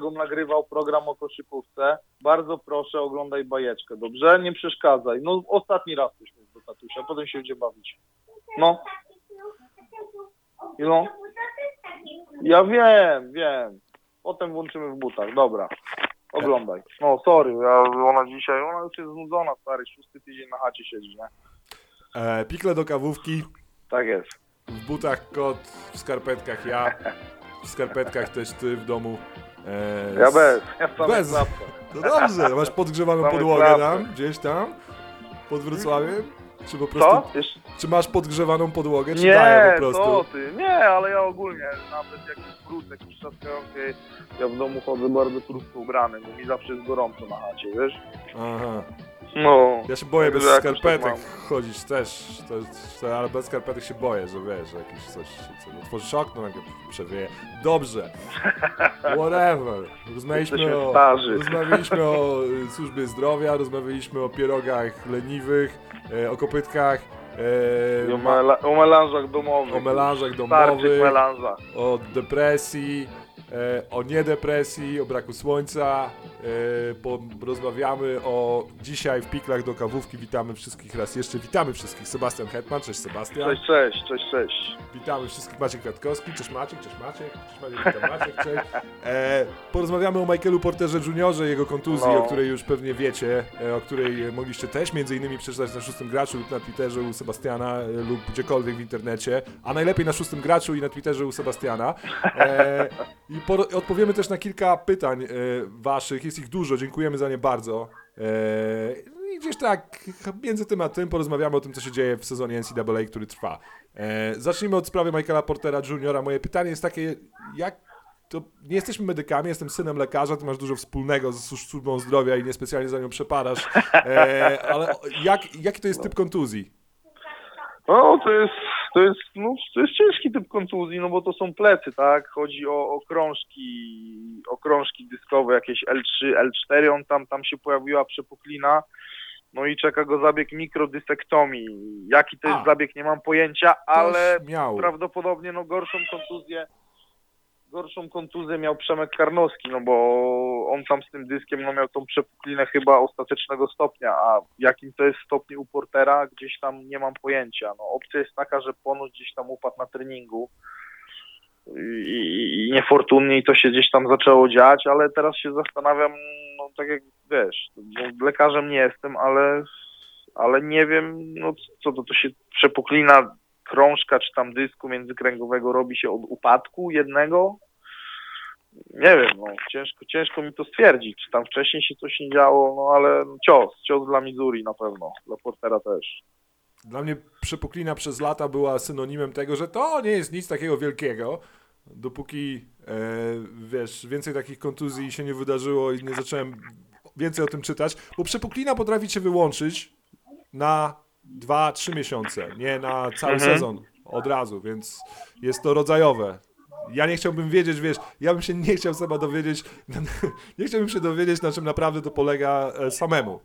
kolegom nagrywał program o koszykówce. Bardzo proszę, oglądaj bajeczkę, dobrze? Nie przeszkadzaj. No ostatni raz coś mów do tatusia, potem się będzie bawić. No. No. Ja wiem. Potem włączymy w butach, dobra. Oglądaj. No sorry, ona dzisiaj, ona już jest znudzona, stary, 6 tydzień na chacie siedzi, nie? Pikle do kawówki. Tak jest. W butach kot, w skarpetkach ja, w skarpetkach też ty w domu. Ja sam bez. No dobrze, masz podgrzewaną podłogę tam, gdzieś tam, pod Wrocławiem? Czy po prostu, czy masz podgrzewaną podłogę, czy daję po prostu? Nie, ty, nie, ale ja ogólnie, nawet jak jest brud, jakiś czas kający, ja w domu chodzę bardzo krótko ubrany, bo mi zawsze jest gorąco na chacie, wiesz? Aha. No. Ja się boję bez skarpetek chodzić też, ale bez skarpetek się boję, że wiesz, że jakieś coś otworzysz okno, jak przewieje. Dobrze. Whatever. Rozmawialiśmy o służbie zdrowia, rozmawialiśmy o pierogach leniwych, o kopytkach. O melanżach domowych. O melanżach domowych. Melanżach. O depresji. O niedepresji, o braku słońca, rozmawiamy o dzisiaj w Piklach do kawówki. Witamy wszystkich raz jeszcze. Witamy wszystkich. Sebastian Hetman, cześć Sebastian. Cześć. Witamy wszystkich. Maciek Kwiatkowski, cześć Maciek, witam Maciek, cześć. Porozmawiamy o Michaelu Porterze Jr., jego kontuzji, o której już pewnie wiecie, o której mogliście też między innymi przeczytać na Szóstym Graczu lub na Twitterze u Sebastiana lub gdziekolwiek w internecie, a najlepiej na Szóstym Graczu i na Twitterze u Sebastiana. I odpowiemy też na kilka pytań waszych, jest ich dużo, dziękujemy za nie bardzo. I gdzieś tak między tym a tym porozmawiamy o tym, co się dzieje w sezonie NCAA, który trwa. Zacznijmy od sprawy Michaela Portera Jr. Moje pytanie jest takie, to nie jesteśmy medykami, jestem synem lekarza, ty masz dużo wspólnego z służbą zdrowia i niespecjalnie za nią przepadasz, ale jaki to jest typ kontuzji? No, to jest ciężki typ kontuzji, no bo to są plecy, tak? Chodzi o krążki dyskowe, jakieś L3, L4, tam się pojawiła przepuklina, no i czeka go zabieg mikrodysektomii. Jaki to jest zabieg, nie mam pojęcia, ale prawdopodobnie gorszą kontuzję miał Przemek Karnowski, no bo on tam z tym dyskiem miał tą przepuklinę chyba ostatecznego stopnia, a jakim to jest stopniu u Portera, gdzieś tam nie mam pojęcia. No, opcja jest taka, że ponoć gdzieś tam upadł na treningu i niefortunnie to się gdzieś tam zaczęło dziać, ale teraz się zastanawiam, no tak jak wiesz, no, lekarzem nie jestem, ale nie wiem, no co to się przepuklina krążka czy tam dysku międzykręgowego robi się od upadku jednego? Nie wiem, no ciężko mi to stwierdzić, czy tam wcześniej się coś nie działo, no ale cios dla Missouri na pewno, dla Portera też. Dla mnie przepuklina przez lata była synonimem tego, że to nie jest nic takiego wielkiego, dopóki więcej takich kontuzji się nie wydarzyło i nie zacząłem więcej o tym czytać, bo przepuklina potrafi cię wyłączyć na 2-3 miesiące, nie na cały sezon od razu, więc jest to rodzajowe. Ja nie chciałbym wiedzieć, ja bym się nie chciał Seba dowiedzieć, nie chciałbym się dowiedzieć, na czym naprawdę to polega samemu.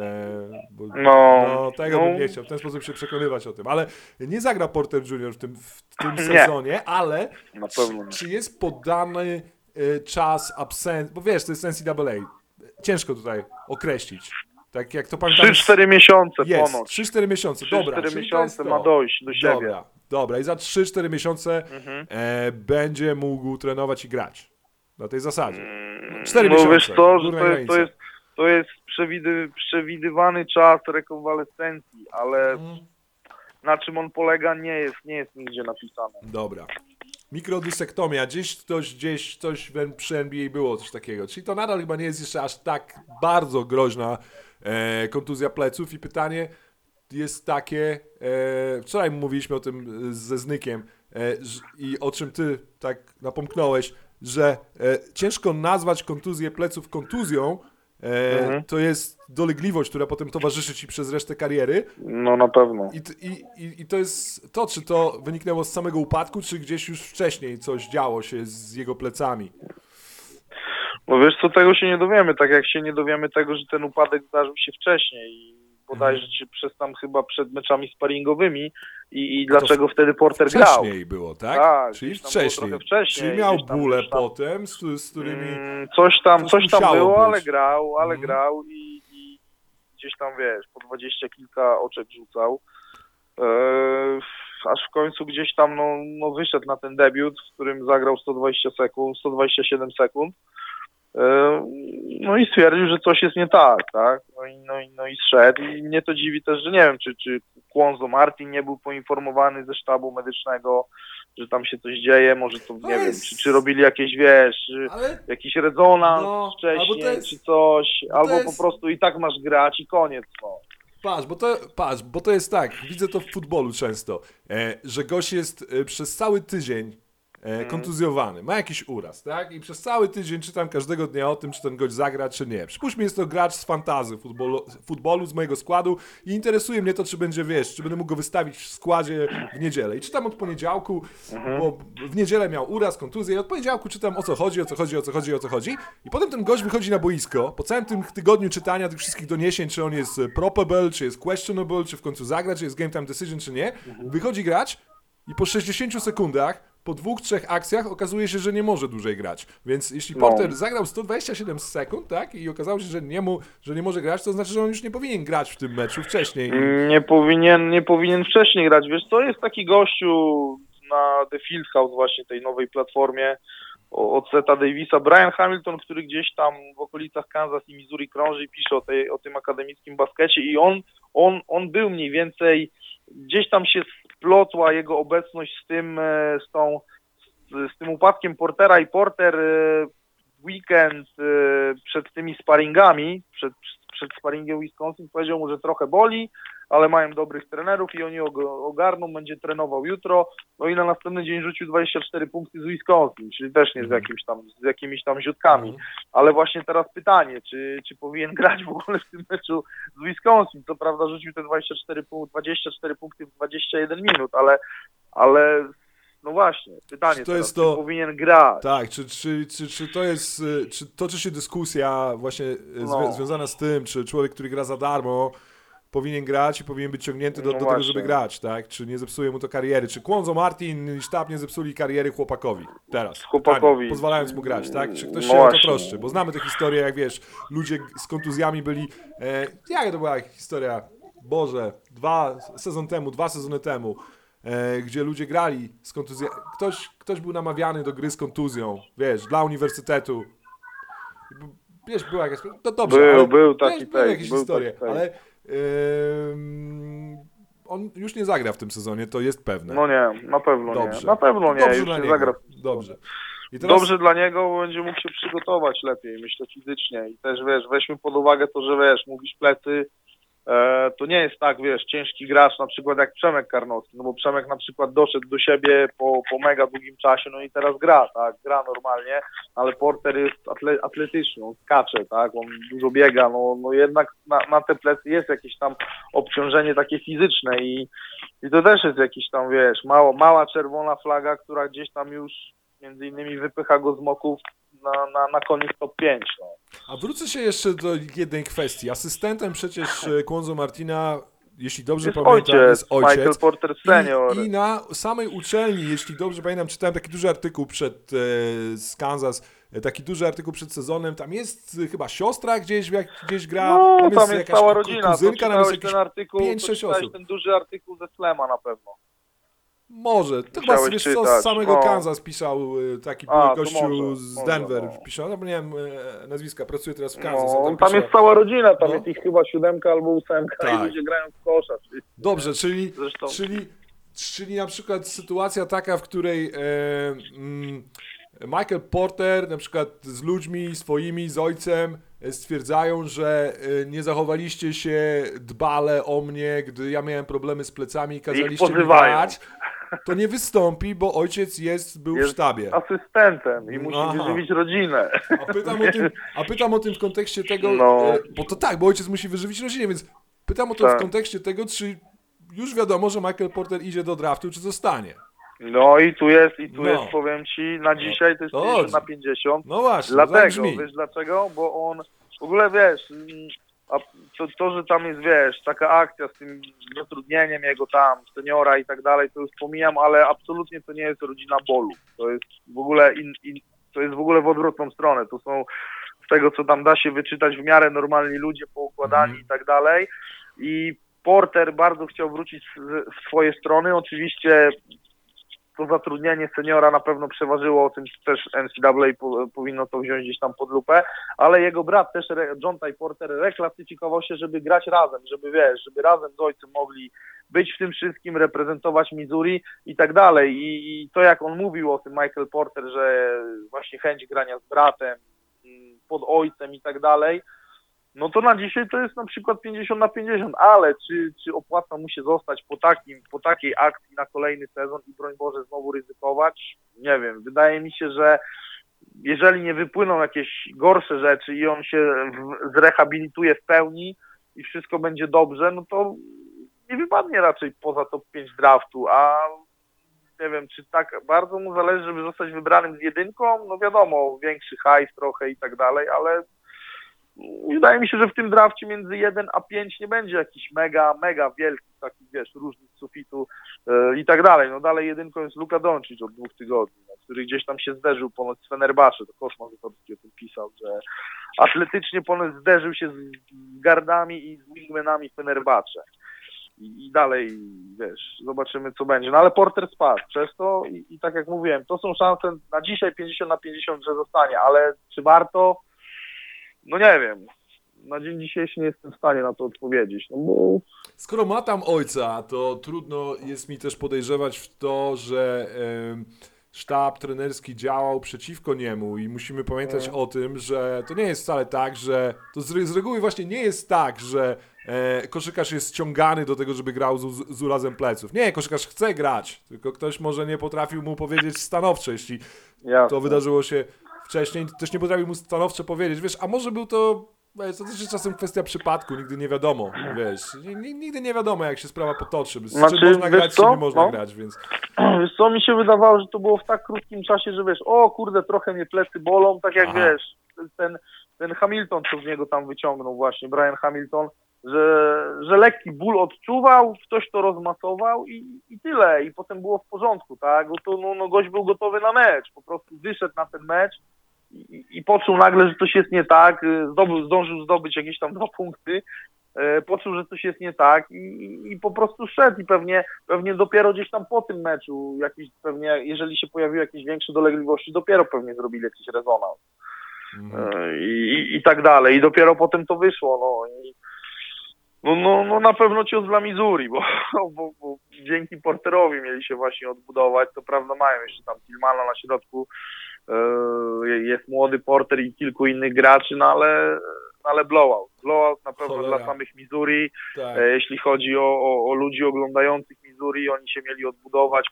Tego bym nie chciał, w ten sposób się przekonywać o tym, ale nie zagra Porter Jr. w tym sezonie, ale na pewno nie. Czy jest podany czas absencji, bo wiesz, to jest NCAA, ciężko tutaj określić. Tak jak to pamiętam. 3-4 miesiące ponoć. 3-4 miesiące, dobra. 3-4 miesiące ma dojść do siebie. Dobra, i za 3-4 miesiące będzie mógł trenować i grać. Na tej zasadzie. 4 miesiące. Wiesz co, że to jest przewidywany czas rekonwalescencji, ale na czym on polega nie jest nigdzie napisane. Dobra. Mikrodysektomia, gdzieś coś przy NBA było coś takiego. Czyli to nadal chyba nie jest jeszcze aż tak bardzo groźna kontuzja pleców i pytanie jest takie, wczoraj mówiliśmy o tym ze Znykiem i o czym ty tak napomknąłeś, że ciężko nazwać kontuzję pleców kontuzją, to jest dolegliwość, która potem towarzyszy ci przez resztę kariery. No na pewno. I to jest to, czy to wyniknęło z samego upadku, czy gdzieś już wcześniej coś działo się z jego plecami? No wiesz co, tego się nie dowiemy, tak jak się nie dowiemy tego, że ten upadek zdarzył się wcześniej, bodajże czy przez tam chyba przed meczami sparingowymi i dlaczego wtedy Porter grał. Wcześniej było, tak? Tak, Czyli wcześniej. Czyli miał bóle potem, z którymi... Coś tam było, być. ale grał i gdzieś tam, wiesz, po 20 kilka oczek rzucał. Aż w końcu gdzieś tam no wyszedł na ten debiut, w którym zagrał 127 sekund. No i stwierdził, że coś jest nie tak, tak? No i zszedł. I mnie to dziwi też, że nie wiem, czy Cuonzo Martin nie był poinformowany ze sztabu medycznego, że tam się coś dzieje, może to, nie wiem, czy robili jakieś, wiesz, jakiś rezonans wcześniej, czy coś, albo po prostu i tak masz grać i koniec, no. Patrz, bo to jest tak, widzę to w futbolu często, że gość jest przez cały tydzień kontuzjowany, ma jakiś uraz, tak? I przez cały tydzień czytam każdego dnia o tym, czy ten gość zagra, czy nie. Przypuśćmy, jest to gracz z fantasy futbolu, z mojego składu i interesuje mnie to, czy będzie, wiesz, czy będę mógł go wystawić w składzie w niedzielę. I czytam od poniedziałku, bo w niedzielę miał uraz, kontuzję i od poniedziałku czytam o co chodzi. I potem ten gość wychodzi na boisko, po całym tym tygodniu czytania tych wszystkich doniesień, czy on jest probable, czy jest questionable, czy w końcu zagra, czy jest game time decision, czy nie. Wychodzi grać i po 60 sekundach po 2-3 akcjach okazuje się, że nie może dłużej grać. Więc jeśli Porter zagrał 127 sekund, tak, i okazało się, że nie może grać, to znaczy, że on już nie powinien grać w tym meczu wcześniej. Nie powinien wcześniej grać. Wiesz co, jest taki gościu na The Field House, właśnie tej nowej platformie od Seta Davisa, Brian Hamilton, który gdzieś tam w okolicach Kansas i Missouri krąży i pisze o tym akademickim baskecie i on był mniej więcej, gdzieś tam się splotła jego obecność z tym upadkiem Portera i Porter weekend przed tymi sparingami, przed sparingiem Wisconsin powiedział mu, że trochę boli, ale mają dobrych trenerów i oni ogarną, będzie trenował jutro, no i na następny dzień rzucił 24 punkty z Wisconsin, czyli też nie z jakimiś tam ziutkami, ale właśnie teraz pytanie, czy powinien grać w ogóle w tym meczu z Wisconsin, co prawda rzucił te 24 punkty w 21 minut, ale no właśnie, pytanie teraz, czy powinien grać. Tak, czy to jest, czy toczy się dyskusja właśnie związana z tym, czy człowiek, który gra za darmo, powinien grać i powinien być ciągnięty do tego, żeby grać, tak? Czy nie zepsuje mu to kariery? Czy Cuonzo Martin i sztab nie zepsuli kariery chłopakowi teraz? Pytanie, pozwalając mu grać, tak? Czy ktoś się o to troszczy? Bo znamy tę historię, jak wiesz, ludzie z kontuzjami byli... jaka to była historia? Boże, 2 sezony temu, gdzie ludzie grali z kontuzją. Ktoś był namawiany do gry z kontuzją, wiesz, dla uniwersytetu. Wiesz, była jakaś... No dobrze, były jakieś historie, ale on już nie zagra w tym sezonie, to jest pewne. No nie, na pewno dobrze. nie. Na pewno nie, dobrze już nie zagra. Dobrze. I teraz... Dobrze dla niego, bo będzie mógł się przygotować lepiej, myślę, fizycznie. I też, wiesz, weźmy pod uwagę to, że, wiesz, mówisz plecy, to nie jest tak, wiesz, ciężki gracz, na przykład jak Przemek Karnowski, no bo Przemek na przykład doszedł do siebie po mega długim czasie, no i teraz gra, tak, gra normalnie, ale Porter jest atletyczny, on skacze, tak, on dużo biega, no jednak na te plecy jest jakieś tam obciążenie takie fizyczne i to też jest jakiś tam, wiesz, mała czerwona flaga, która gdzieś tam już między innymi wypycha go z moków na koniec top 5. No. A wrócę się jeszcze do jednej kwestii. Asystentem przecież Cuonzo Martina, jeśli dobrze pamiętam, jest ojciec. Michael Porter Senior. I na samej uczelni, jeśli dobrze pamiętam, czytałem taki duży artykuł z Kansas, taki duży artykuł przed sezonem. Tam jest chyba siostra gdzieś gra. No, tam jest jakaś cała rodzina. Kuzynka, tam jest jakieś ten artykuł, 5-6 osób. Ten duży artykuł ze Slema na pewno. Może. To chyba wiesz co, z samego Kansas pisał taki gościu z Denver. Pisał, no bo nie wiem nazwiska, pracuje teraz w Kansas. Tam jest cała rodzina, tam jest ich chyba 7 albo 8 tak. I ludzie grają w kosza. Dobrze, czyli na przykład sytuacja taka, w której Michael Porter na przykład z ludźmi swoimi, z ojcem stwierdzają, że nie zachowaliście się dbale o mnie, gdy ja miałem problemy z plecami i kazaliście mi grać, to nie wystąpi, bo ojciec był w sztabie. Asystentem i musi wyżywić rodzinę. A pytam o tym w kontekście tego, bo to tak, bo ojciec musi wyżywić rodzinę, więc pytam o to w kontekście tego, czy już wiadomo, że Michael Porter idzie do draftu, czy zostanie. No i tu jest, powiem ci, na dzisiaj to jest 50 na 50. No właśnie, dlatego, wiesz dlaczego? Bo on, w ogóle wiesz, A to, że tam jest, wiesz, taka akcja z tym zatrudnieniem jego tam, seniora i tak dalej, to już pomijam, ale absolutnie to nie jest rodzina bolu. To jest w ogóle to jest w ogóle w odwrotną stronę. To są z tego, co tam da się wyczytać, w miarę normalni ludzie poukładani i tak dalej. I Porter bardzo chciał wrócić w swoje strony. Oczywiście to zatrudnienie seniora na pewno przeważyło, o tym też NCAA powinno to wziąć gdzieś tam pod lupę, ale jego brat też, John Ty Porter, reklasyfikował się, żeby grać razem, żeby, wiesz, żeby razem z ojcem mogli być w tym wszystkim, reprezentować Missouri i tak dalej. I to, jak on mówił o tym, Michael Porter, że właśnie chęć grania z bratem, pod ojcem i tak dalej, no to na dzisiaj to jest na przykład 50/50, ale czy opłaca mu się zostać po takiej akcji na kolejny sezon i broń Boże znowu ryzykować? Nie wiem, wydaje mi się, że jeżeli nie wypłyną jakieś gorsze rzeczy i on się zrehabilituje w pełni i wszystko będzie dobrze, no to nie wypadnie raczej poza top 5 draftu, a nie wiem, czy tak bardzo mu zależy, żeby zostać wybranym z jedynką, no wiadomo, większy hajs trochę i tak dalej, ale wydaje mi się, że w tym drafcie między 1 a 5 nie będzie jakiś mega wielki, taki, wiesz, różnic sufitu i tak dalej. No dalej jedynką jest Luka Doncic od 2 tygodni, no, który gdzieś tam się zderzył ponoć z Fenerbahce, to Kosma Wytocki o tym pisał, że atletycznie ponoć zderzył się z gardami i z wingmanami Fenerbahce. I dalej, wiesz, zobaczymy co będzie. No ale Porter spadł przez to i tak jak mówiłem, to są szanse na dzisiaj 50/50, że zostanie, ale czy warto? No nie wiem. Na dzień dzisiejszy nie jestem w stanie na to odpowiedzieć. No bo... Skoro ma tam ojca, to trudno jest mi też podejrzewać w to, że sztab trenerski działał przeciwko niemu i musimy pamiętać o tym, że to nie jest wcale tak, że to z reguły właśnie nie jest tak, że koszykarz jest ściągany do tego, żeby grał z urazem pleców. Nie, koszykarz chce grać, tylko ktoś może nie potrafił mu powiedzieć stanowczo, jeśli to wydarzyło się wcześniej, też nie potrafił mu stanowczo powiedzieć, wiesz, a może był to, wiesz, to też jest czasem kwestia przypadku, nigdy nie wiadomo, wiesz, nigdy nie wiadomo, jak się sprawa potoczy, czy można grać, czy nie można grać, więc... Wiesz co, mi się wydawało, że to było w tak krótkim czasie, że wiesz, o kurde, trochę mnie plecy bolą, tak jak wiesz, ten Hamilton, co z niego tam wyciągnął właśnie, Brian Hamilton, że lekki ból odczuwał, ktoś to rozmasował i tyle, i potem było w porządku, tak, bo to no gość był gotowy na mecz, po prostu wyszedł na ten mecz i poczuł nagle, że coś jest nie tak, zdążył zdobyć jakieś tam 2 punkty, poczuł, że coś jest nie tak i po prostu szedł i pewnie dopiero gdzieś tam po tym meczu, pewnie jeżeli się pojawiły jakieś większe dolegliwości, dopiero pewnie zrobili jakiś rezonans i tak dalej i dopiero potem to wyszło, no na pewno cios dla Missouri, bo dzięki Porterowi mieli się właśnie odbudować, to prawda mają jeszcze tam Tillmana na środku, jest młody Porter i kilku innych graczy, no ale blowout na pewno dla samych Missouri, tak. Jeśli chodzi o ludzi oglądających Missouri, oni się mieli odbudować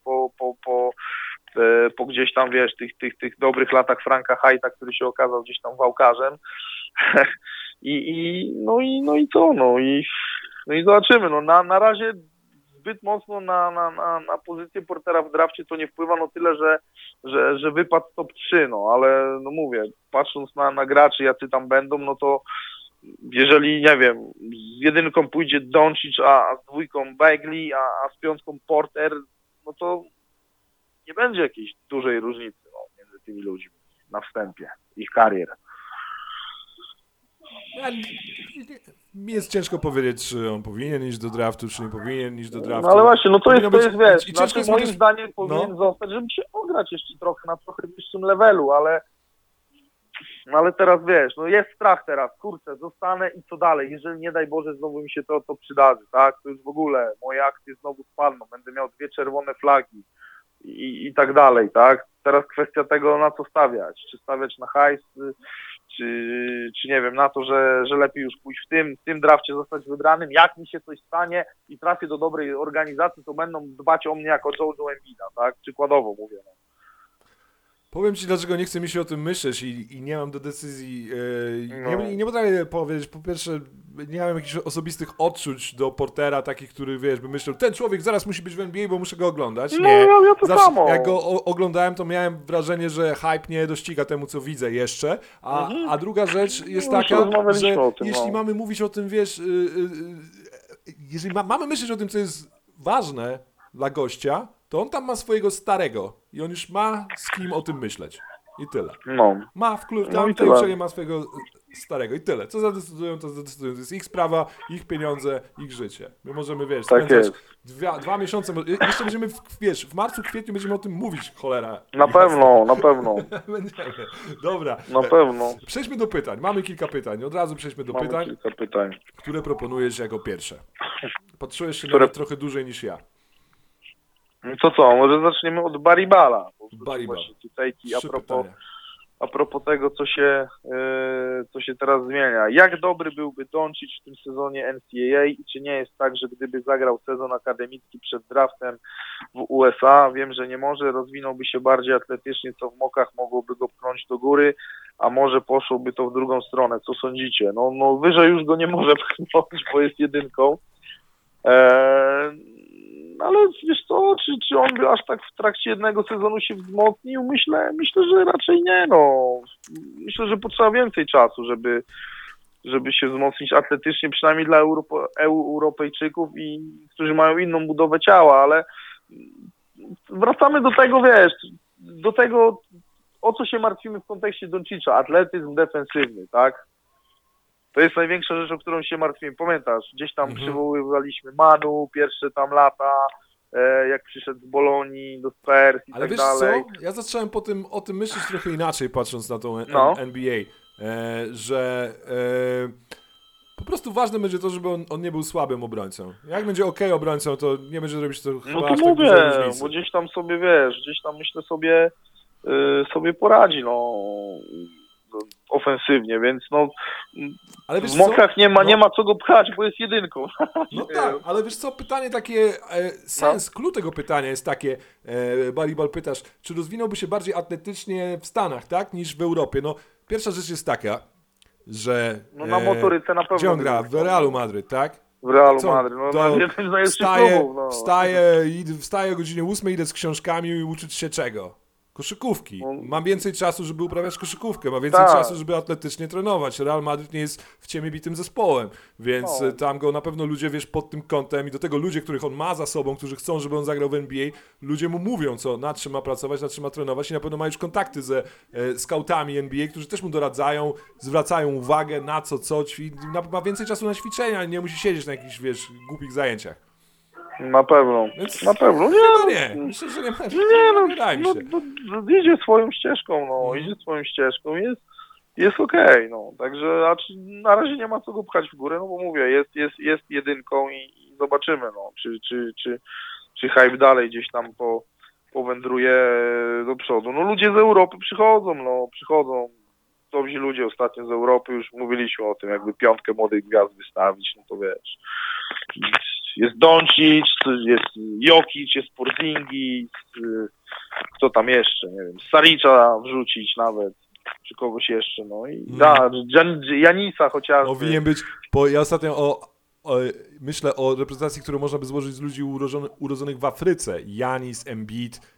po gdzieś tam, wiesz, tych dobrych latach Franka Hajta, który się okazał gdzieś tam wałkarzem. No i zobaczymy, no na razie zbyt mocno na pozycję Portera w drafcie to nie wpływa, no tyle, że wypadł z top 3, no ale no mówię, patrząc na graczy, jacy tam będą, no to jeżeli, nie wiem, z jedynką pójdzie Doncic, a z dwójką Bagley, a z piątką Porter, no to nie będzie jakiejś dużej różnicy między tymi ludźmi na wstępie ich karier. Mi jest ciężko powiedzieć, czy on powinien iść do draftu, czy nie powinien iść do draftu. No ale właśnie, no to jest wiesz, i znaczy, moim zdaniem powinien zostać, żeby się ograć jeszcze trochę na trochę wyższym levelu, ale teraz wiesz, no jest strach teraz, kurczę, zostanę i co dalej, jeżeli nie daj Boże znowu mi się to przydarzy, tak, to już w ogóle moje akcje znowu spadną, będę miał 2 czerwone flagi i tak dalej, tak, teraz kwestia tego, na co stawiać, czy stawiać na hajs, czy nie wiem, na to, że lepiej już pójść w tym drafcie zostać wybranym, jak mi się coś stanie i trafię do dobrej organizacji, to będą dbać o mnie jako Joe Embida, tak, przykładowo mówię, no. Powiem ci, dlaczego nie chce mi się o tym myśleć i nie mam do decyzji, No. nie potrafię powiedzieć, po pierwsze, nie mam jakichś osobistych odczuć do Portera, takich, który, wiesz, by myślał, ten człowiek zaraz musi być w NBA, bo muszę go oglądać. No, Nie, ja to samo. jak go oglądałem, to miałem wrażenie, że hype nie dościga temu, co widzę jeszcze, a druga rzecz jest No, już taka, rozmawialiśmy że o tym, jeśli no. mamy mówić o tym, wiesz, jeżeli mamy myśleć o tym, co jest ważne dla gościa, to on tam ma swojego starego i on już ma z kim o tym myśleć. I tyle. No. Ma w klubie, No i w tej tyle. uczelni ma swojego starego i tyle. Co zadecydują, to zadecydują. To jest ich sprawa, ich pieniądze, ich życie. My możemy, wiesz, Tak spędzać jest. dwa miesiące, jeszcze będziemy, w marcu, kwietniu będziemy o tym mówić, cholera. Na pewno. Będziemy. Dobra. Na pewno. Przejdźmy do pytań. Mamy kilka pytań. Od razu przejdźmy do Mamy pytań, kilka pytań. które proponujesz jako pierwsze. Patrzyłeś się Które- nawet trochę dłużej niż ja. To co, może zaczniemy od Baribala. Baribal. Tutaj Trzy pytania. a propos tego, co się teraz zmienia. Jak dobry byłby Doncic w tym sezonie NCAA i czy nie jest tak, że gdyby zagrał sezon akademicki przed draftem w USA, wiem, że nie może, rozwinąłby się bardziej atletycznie, co w mokach mogłoby go pchnąć do góry, a może poszłoby to w drugą stronę. Co sądzicie? No wyżej już go nie może pchnąć, bo jest jedynką. Ale wiesz co, czy on by aż tak w trakcie jednego sezonu się wzmocnił? Myślę, że raczej nie, no. Myślę, że potrzeba więcej czasu, żeby się wzmocnić atletycznie, przynajmniej dla Europejczyków, którzy mają inną budowę ciała, ale wracamy do tego, wiesz, do tego, o co się martwimy w kontekście Doncicza, atletyzm defensywny, tak? To jest największa rzecz, o którą się martwimy. Pamiętasz, gdzieś tam przywoływaliśmy Manu, pierwsze tam lata, jak przyszedł z Bolonii do Spurs i Ale tak wiesz dalej. co? Ja zacząłem o tym myśleć trochę inaczej, patrząc na tą No. NBA, że po prostu ważne będzie to, żeby on nie był słabym obrońcą. Jak będzie okej obrońcą, to nie będzie robić to chyba No aż to tak dużej mówię, różnicy. bo gdzieś tam sobie, wiesz, gdzieś tam myślę sobie poradzi, no, ofensywnie, więc no, Ale wiesz w mokach co? nie ma co go pchać, bo jest jedynką. No tak, ale wiesz co, pytanie takie, clue tego pytania jest takie, Baribal pytasz, czy rozwinąłby się bardziej atletycznie w Stanach, tak, niż w Europie? No, pierwsza rzecz jest taka, że... No na motoryce na pewno. Gdzie on gra? W Realu Madryt, tak? W Realu Co? Madryt, no To jednym z najlepszych wstaje, klubów, no. wstaje o godzinie 8, idę z książkami i uczyć się czego? Koszykówki. Mam więcej czasu, żeby uprawiać koszykówkę, ma więcej Tak. czasu, żeby atletycznie trenować. Real Madrid nie jest w ciemię bitym zespołem, więc No. tam go na pewno ludzie, wiesz, pod tym kątem i do tego ludzie, których on ma za sobą, którzy chcą, żeby on zagrał w NBA, ludzie mu mówią, nad czym ma pracować, nad czym ma trenować i na pewno ma już kontakty ze scoutami NBA, którzy też mu doradzają, zwracają uwagę na co, ma więcej czasu na ćwiczenia, nie musi siedzieć na jakichś, wiesz, głupich zajęciach. Na pewno, Więc na pewno. No nie, myślę, że nie ma. Nie, wydaje mi no, się. idzie swoją ścieżką, idzie swoją ścieżką, jest okej, no, także na razie nie ma co go pchać w górę, no bo mówię, jest jedynką i zobaczymy, no, czy hype dalej gdzieś tam powędruje do przodu. No ludzie z Europy przychodzą, dobrzy ludzie ostatnio z Europy, już mówiliśmy o tym, jakby piątkę młodych gwiazd wystawić, no to wiesz, jest Doncic, jest Jokic, jest Porzingis, kto tam jeszcze, nie wiem, Saricza wrzucić nawet, czy kogoś jeszcze, no i Janisa chociażby. Powinien być, ja ostatnio myślę o reprezentacji, którą można by złożyć z ludzi urodzonych w Afryce. Janis, Embiid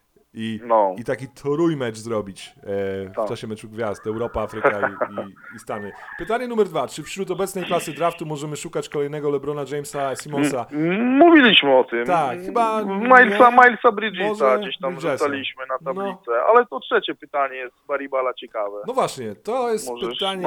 i taki trójmecz zrobić w czasie meczu gwiazd. Europa, Afryka i Stany. Pytanie numer 2. Czy wśród obecnej klasy draftu możemy szukać kolejnego LeBrona Jamesa, Simonsa? Mówiliśmy o tym. Tak, chyba Milesa Bridgesa gdzieś tam Bridgesa. rzucaliśmy na tablicę, ale to trzecie pytanie jest z Baribala ciekawe. No właśnie, to jest pytanie,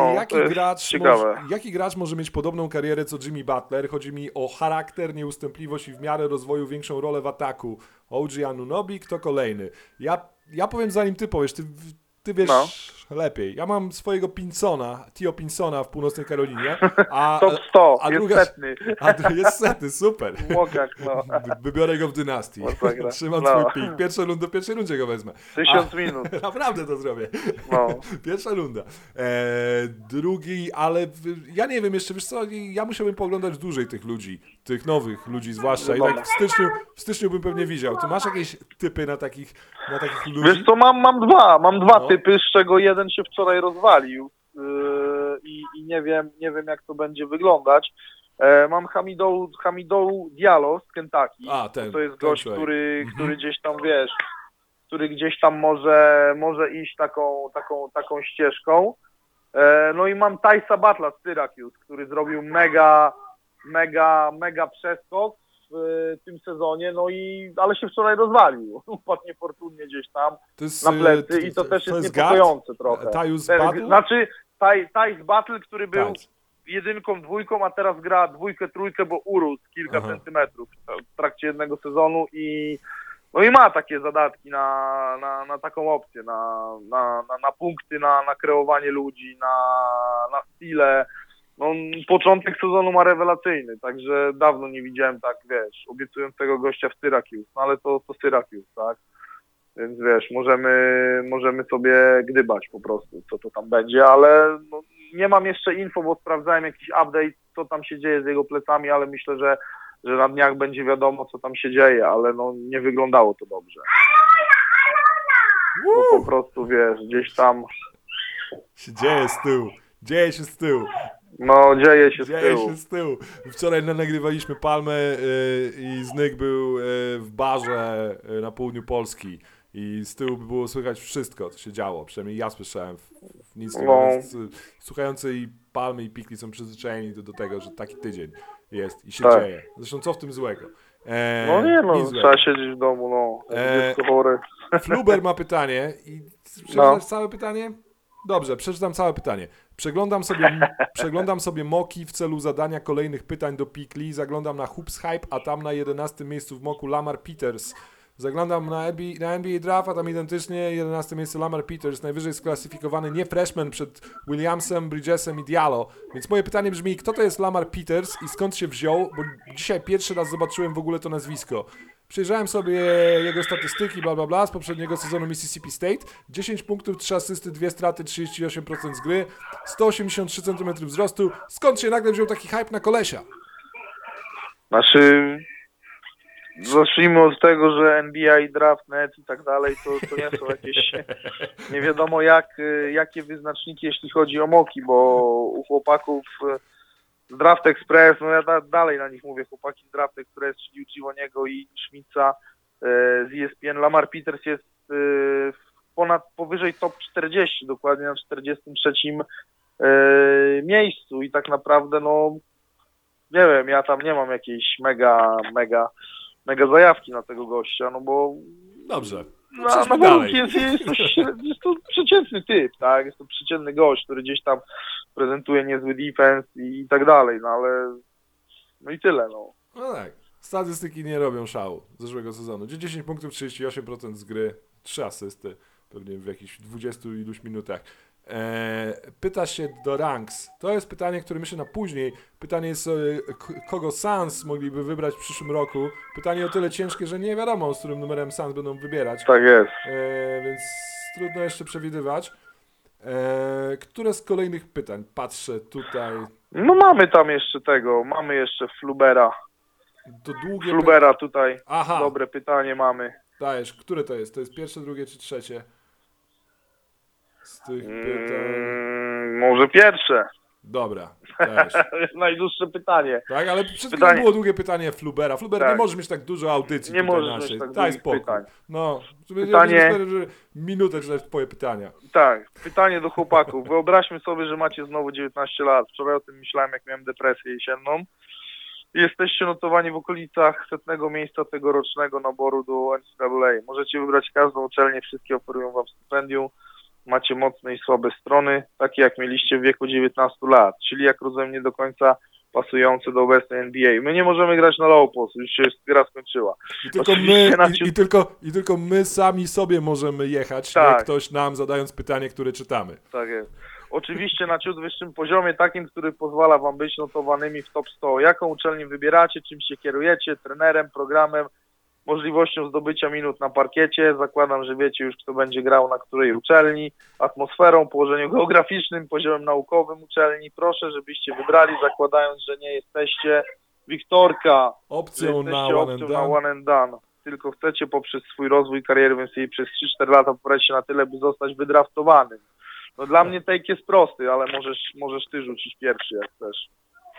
jaki gracz może mieć podobną karierę co Jimmy Butler? Chodzi mi o charakter, nieustępliwość i w miarę rozwoju większą rolę w ataku. OG Anunoby, kto kolejny? Ja powiem, zanim ty powiesz, ty ty wiesz lepiej. Ja mam swojego Tio Pinsona w Północnej Karolinie, a Top 100, a jest druga, setny. jest setny, super. Łokak, Wybiorę go w dynastii. Trzymam swój pik. W pierwszej rundzie go wezmę. 1000 minut. Naprawdę to zrobię. No. Pierwsza runda. Drugi, ale ja nie wiem jeszcze, wiesz co, ja musiałbym pooglądać dłużej tych ludzi, tych nowych ludzi zwłaszcza. I tak w styczniu bym pewnie widział. Ty masz jakieś typy na takich ludzi? Wiesz co, mam dwa typy, z czego jeden się wczoraj rozwalił i nie wiem jak to będzie wyglądać. Mam Hamidou Diallo z Kentucky. To jest gość, który gdzieś tam, wiesz, który gdzieś tam może iść taką ścieżką. No i mam Tysa Battla z Syracuse, który zrobił mega przeskok w tym sezonie, ale się wczoraj rozwalił. Upadł niefortunnie gdzieś tam na plecy i to też jest niepokojące trochę. Znaczy Tys Battle, który był jedynką, dwójką, a teraz gra dwójkę, trójkę, bo urósł kilka centymetrów w trakcie jednego sezonu i ma takie zadatki na taką opcję, na punkty, na kreowanie ludzi, na stile. No, początek sezonu ma rewelacyjny, także dawno nie widziałem tak, wiesz, obiecującego gościa w Syracuse, no ale to Syracuse, tak? Więc wiesz, możemy sobie gdybać po prostu, co to tam będzie, ale no, nie mam jeszcze info, bo sprawdzałem jakiś update, co tam się dzieje z jego plecami, ale myślę, że na dniach będzie wiadomo, co tam się dzieje, ale no nie wyglądało to dobrze. Bo po prostu, wiesz, gdzieś tam... Dzieje się z tyłu. No, dzieje się z tyłu. Wczoraj nagrywaliśmy Palmę i Znyk był w barze na południu Polski i z tyłu było słychać wszystko, co się działo. Przynajmniej ja słyszałem nic. Więc słuchający i Palmy i Pikli są przyzwyczajeni do tego, że taki tydzień jest i się dzieje. Zresztą co w tym złego? Trzeba siedzieć w domu, jest chory. Fluber ma pytanie i przeczytasz całe pytanie? Dobrze, przeczytam całe pytanie. Przeglądam sobie moki w celu zadania kolejnych pytań do Pikli. Zaglądam na Hoops Hype, a tam na 11 miejscu w moku Lamar Peters. Zaglądam na NBA Draft, a tam identycznie 11 miejsce Lamar Peters, najwyżej sklasyfikowany nie freshman przed Williamsem, Bridgesem i Diallo. Więc moje pytanie brzmi, kto to jest Lamar Peters i skąd się wziął? Bo dzisiaj pierwszy raz zobaczyłem w ogóle to nazwisko. Przejrzałem sobie jego statystyki, z poprzedniego sezonu Mississippi State. 10 punktów, 3 asysty, 2 straty, 38% z gry, 183 cm wzrostu. Skąd się nagle wziął taki hype na kolesia? Znaczy, zacznijmy od tego, że NBA, Draft.net i tak dalej, to nie są jakieś nie wiadomo jakie wyznaczniki, jeśli chodzi o moki, bo u chłopaków z Draft Express, no ja dalej na nich mówię, chłopaki z Draft Express, czyli Uchiwoniego i Schmitza z ESPN. Lamar Peters jest powyżej top 40, dokładnie na 43 miejscu i tak naprawdę, no nie wiem, ja tam nie mam jakiejś mega zajawki na tego gościa, no bo... Dobrze. Na warunki jest to przeciętny typ, tak? Jest to przeciętny gość, który gdzieś tam prezentuje niezły defense i tak dalej, no ale... No i tyle, no. No tak. Statystyki nie robią szału z zeszłego sezonu. 10 punktów, 38% z gry, 3 asysty, pewnie w jakichś 20 iluś minutach. Pyta się do Ranks. To jest pytanie, które myślę na później. Pytanie jest, kogo Suns mogliby wybrać w przyszłym roku. Pytanie o tyle ciężkie, że nie wiadomo, z którym numerem Suns będą wybierać. Tak jest. Więc trudno jeszcze przewidywać. Które z kolejnych pytań? Patrzę tutaj. No mamy tam jeszcze mamy jeszcze Flubera. To długie Flubera tutaj. Aha. Dobre pytanie mamy. Dajesz, które to jest? To jest pierwsze, drugie czy trzecie? Z tych pytań... Może pierwsze. Dobra, dajesz. Najdłuższe pytanie. Tak, ale przed chwilą było długie pytanie Flubera. Fluber, tak. Nie możesz mieć tak dużo audycji nie tutaj możesz naszej. Tak daj spokój. Pytań. No, pytanie... minutę czytać twoje pytania. Tak, pytanie do chłopaków. Wyobraźmy sobie, że macie znowu 19 lat. Wczoraj o tym myślałem, jak miałem depresję jesienną. Jesteście notowani w okolicach 100 miejsca tegorocznego naboru do NCAA. Możecie wybrać każdą uczelnię, wszystkie oferują wam stypendium. macie mocne i słabe strony, takie jak mieliście w wieku 19 lat, czyli jak rozumiem nie do końca pasujące do obecnej NBA. My nie możemy grać na low post, już się gra skończyła. I tylko my sami sobie możemy jechać, tak. Nie ktoś nam zadając pytanie, które czytamy. Tak jest. Oczywiście na ciut wyższym poziomie, takim, który pozwala wam być notowanymi w top 100. Jaką uczelnię wybieracie, czym się kierujecie, trenerem, programem, możliwością zdobycia minut na parkiecie. Zakładam, że wiecie już, kto będzie grał na której uczelni, atmosferą, położeniem geograficznym, poziomem naukowym uczelni. Proszę, żebyście wybrali, zakładając, że nie jesteście Wiktorka, opcją na one and done. Tylko chcecie poprzez swój rozwój kariery, więc jej przez 3-4 lata poprawić się na tyle, by zostać wydraftowanym. No dla mnie take jest prosty, ale możesz ty rzucić pierwszy, jak chcesz.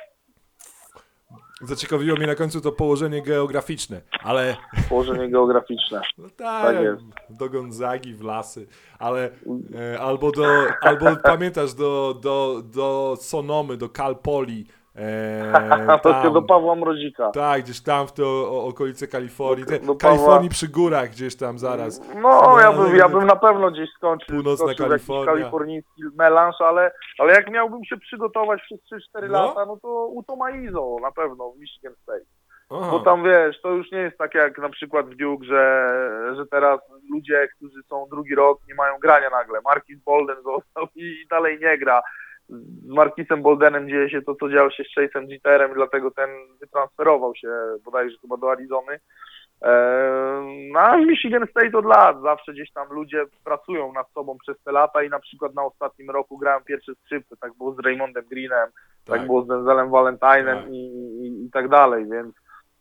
Zaciekawiło mnie na końcu to położenie geograficzne, ale... Położenie geograficzne. No tak do Gonzagi, w lasy, ale albo pamiętasz do Sonomy, do Cal Poly. To do Pawła Mrozika. Tak, gdzieś tam w te okolice Kalifornii. Kalifornii przy górach gdzieś tam zaraz. No, ja bym na pewno gdzieś skończył. Północna Kalifornia. Kalifornijski melanż, ale jak miałbym się przygotować przez 3-4 lata, no to u Toma Izzo na pewno w Michigan State. Aha. Bo tam wiesz, to już nie jest tak jak na przykład w Duke, że teraz ludzie, którzy są drugi rok, nie mają grania nagle. Marquis Bolden został i dalej nie gra. Z Marquisem Boldenem dzieje się to, co działo się z Chase'em Jeterem, dlatego ten wytransferował się bodajże chyba do Arizony. No a w Michigan State od lat zawsze gdzieś tam ludzie pracują nad sobą przez te lata i na przykład na ostatnim roku grałem pierwsze skrzypce, tak było z Raymondem Greenem, tak było z Denzelem Valentine'em i tak dalej, więc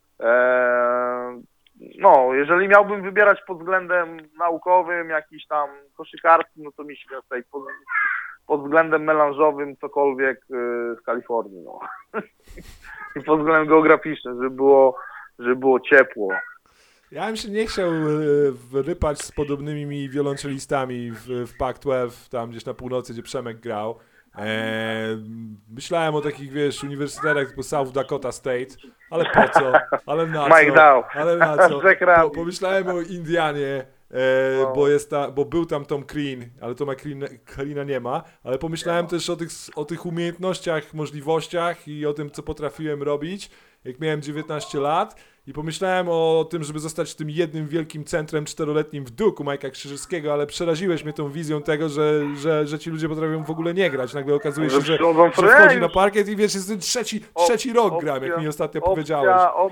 no, jeżeli miałbym wybierać pod względem naukowym, jakiś tam koszykarskim, no to Michigan State, pod względem melanżowym cokolwiek z Kalifornii, no. I pod względem geograficznym, żeby było ciepło. Ja bym się nie chciał rypać z podobnymi mi wiolonczelistami w Pac-12, tam gdzieś na północy, gdzie Przemek grał. Myślałem o takich, wiesz, uniwersytetach typu South Dakota State, ale po co? Ale na co? Ale na co? Pomyślałem o Indianie, bo był tam Tom Crean, ale Toma Creana nie ma, ale pomyślałem też o tych umiejętnościach, możliwościach i o tym, co potrafiłem robić, jak miałem 19 lat i pomyślałem o tym, żeby zostać tym jednym wielkim centrem 4-letnim w Duke u Majka Krzyżewskiego, ale przeraziłeś mnie tą wizją tego, że ci ludzie potrafią w ogóle nie grać. Nagle okazuje się, że wchodzi na parkiet i wiesz, jest ten trzeci rok gram, jak mi ostatnio powiedziałeś.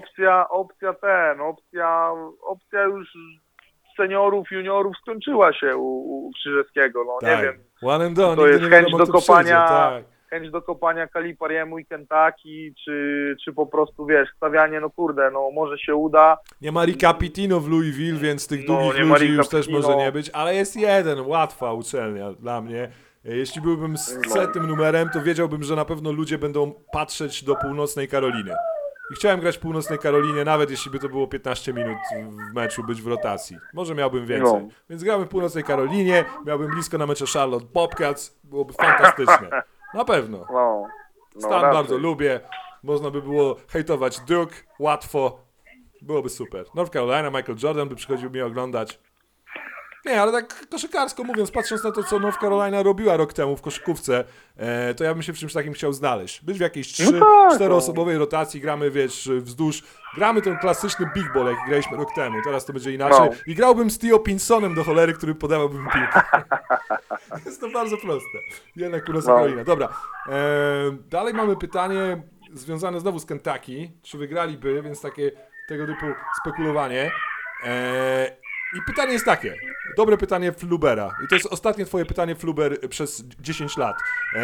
Opcja już seniorów, juniorów skończyła się u Krzyżewskiego, no tak. Nie wiem. One and done, to jest chęć do kopania Kalipariemu i Kentucky, czy po prostu, wiesz, stawianie, no kurde, no może się uda. Nie ma Ricka Pitino w Louisville, więc tych długich ludzi już też może nie być, ale jest jeden, łatwa uczelnia dla mnie. Jeśli byłbym z setnym numerem, to wiedziałbym, że na pewno ludzie będą patrzeć do Północnej Karoliny. I chciałem grać w Północnej Karolinie, nawet jeśli by to było 15 minut w meczu, być w rotacji. Może miałbym więcej. No. Więc grałem w Północnej Karolinie, miałbym blisko na mecze Charlotte Bobcats, byłoby fantastyczne. Na pewno. Stan bardzo lubię, można by było hejtować Duke, łatwo, byłoby super. North Carolina, Michael Jordan by przychodził mnie oglądać. Nie, ale tak koszykarsko mówiąc, patrząc na to, co North Carolina robiła rok temu w koszykówce, to ja bym się w czymś takim chciał znaleźć. Być w jakiejś 4-osobowej rotacji, gramy, wiesz, wzdłuż, gramy ten klasyczny big ball, jak graliśmy rok temu, teraz to będzie inaczej. I grałbym z Theo Pinsonem do cholery, który podawałby mi piłkę. Jest to bardzo proste. Jednak Północna Karolina. Dobra, dalej mamy pytanie związane znowu z Kentucky. Czy wygraliby, więc takie tego typu spekulowanie. I pytanie jest takie, dobre pytanie Flubera. I to jest ostatnie twoje pytanie, Fluber, przez 10 lat.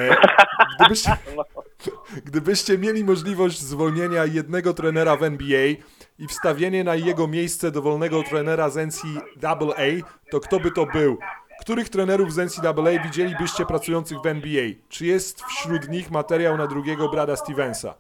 Gdybyście mieli możliwość zwolnienia jednego trenera w NBA i wstawienie na jego miejsce dowolnego trenera z NCAA, to kto by to był? Których trenerów z NCAA widzielibyście pracujących w NBA? Czy jest wśród nich materiał na drugiego Brada Stevensa?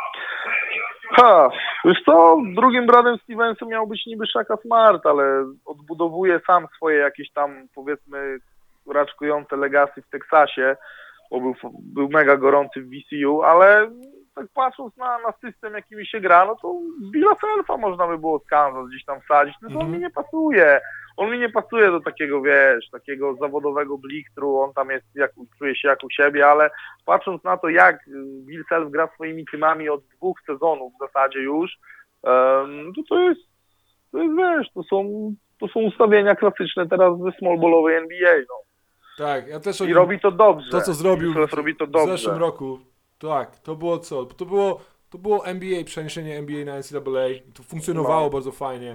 Wiesz co, drugim Bradem Stevensem miał być niby Shaka Smart, ale odbudowuje sam swoje jakieś tam, powiedzmy, raczkujące legacy w Teksasie, bo był mega gorący w VCU, ale tak patrząc na system, jakimi się gra, no to Billa Selfa można by było z Kansas gdzieś tam wsadzić, tylko on mi nie pasuje. On mi nie pasuje do takiego, wiesz, takiego zawodowego blichtru, on tam jest, czuje się jak u siebie, ale patrząc na to, jak Bill Self gra swoimi teamami od 2 sezonów w zasadzie już, to jest, wiesz, to są ustawienia klasyczne teraz ze small ballowej NBA, no. Tak, ja też I robi to dobrze. To, co zrobił robi to dobrze. w zeszłym roku, tak, to było co? To było NBA, przeniesienie NBA na NCAA, to funkcjonowało bardzo fajnie.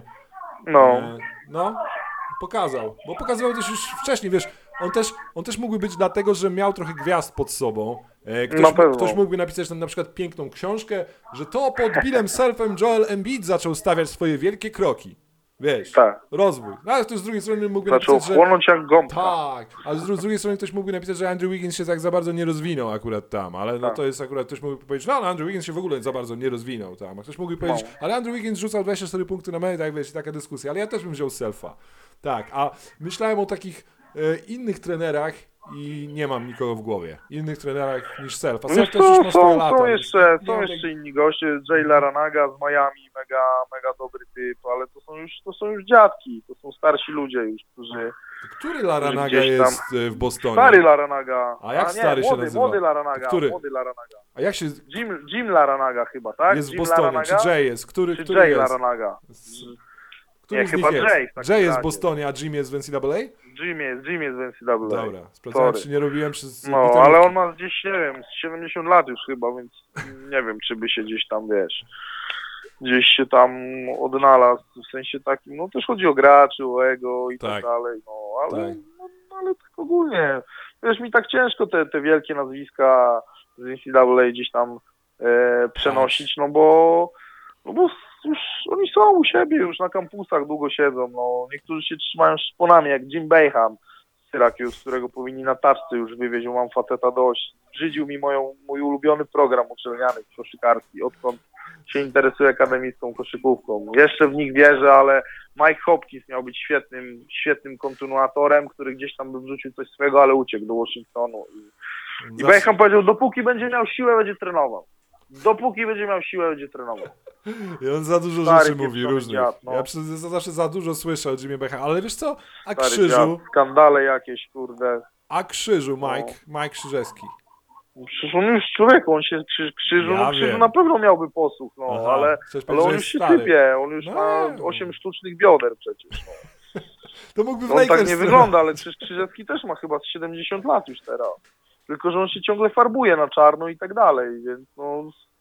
No, pokazał, bo pokazywał też już wcześniej, wiesz, on też mógłby być dlatego, że miał trochę gwiazd pod sobą. Ktoś mógłby napisać tam na przykład piękną książkę, że to pod Billem Selfem Joel Embiid zaczął stawiać swoje wielkie kroki. Wiesz, rozwój. No, ale ktoś z drugiej strony mógłby napisać, że... chłonąć jak gąbka. Tak, ale z drugiej strony ktoś mógłby napisać, że Andrew Wiggins się tak za bardzo nie rozwinął akurat tam, ale no to jest akurat, ktoś mógłby powiedzieć, no ale Andrew Wiggins się w ogóle za bardzo nie rozwinął tam, a ktoś mógłby powiedzieć, ale Andrew Wiggins rzucał 24 punkty na mecz, tak wiesz, taka dyskusja, ale ja też bym wziął Selfa. Tak, a myślałem o takich innych trenerach i nie mam nikogo w głowie. Innych trenerach niż Self. A Self też już ma swoje lata. Są jeszcze inni goście. Jay Larranaga z Miami, mega dobry typ, ale to są już dziadki, to są starsi ludzie już, którzy... Który Larranaga jest w Bostonie? Stary Larranaga. A jak stary się nazywa? Młody Larranaga. Który? Młody Larranaga. A jak się... Jim Larranaga chyba, tak? Jest w Jim Bostonie. Larranaga? Czy Jay jest? Który Jay jest? Larranaga. Który nie, z chyba nich Jay. jest? Jay jest w Bostonie, a Jim jest w NCAA? Jim jest w NCAA. Dobra, sprawdzałem, czy nie robiłem przez... No, ale on ma gdzieś, nie wiem, 70 lat już chyba, więc nie wiem, czy by się gdzieś tam, wiesz, gdzieś się tam odnalazł, w sensie takim, no też chodzi o graczy, o ego i tak dalej, no, ale tak ogólnie, wiesz, mi tak ciężko te wielkie nazwiska z NCAA gdzieś tam przenosić, no bo już oni są u siebie, już na kampusach długo siedzą, no, niektórzy się trzymają szponami, jak Jim Boeheim z Syracuse, którego powinni na taczce już wywieźć, mam faceta dość, brzydził mi mój ulubiony program uczelniany koszykarski, odkąd się interesuję akademicką koszykówką. Jeszcze w nich wierzę, ale Mike Hopkins miał być świetnym kontynuatorem, który gdzieś tam by wrzucił coś swego, ale uciekł do Washingtonu. I Boeheim powiedział, dopóki będzie miał siłę, będzie trenował. Dopóki będzie miał siłę, będzie trenował. I on za dużo rzeczy mówi różnych. Dziad, no. Ja zawsze za dużo słyszę o Jimie Boeheimie, ale wiesz co? A stary Krzyżu... Dziad, skandale jakieś, kurde. A Krzyżu, Mike Krzyżewski. Przecież on już człowieku, on się Krzyżu, ja Krzyżu na pewno miałby posłuch, no. Aha, ale on już się sypie, on już ma 8 sztucznych bioder przecież, no. To mógłby w on Lakers... tak nie wygląda, ale przecież Krzyżewski też ma chyba 70 lat już teraz. Tylko że on się ciągle farbuje na czarno i tak dalej, więc no...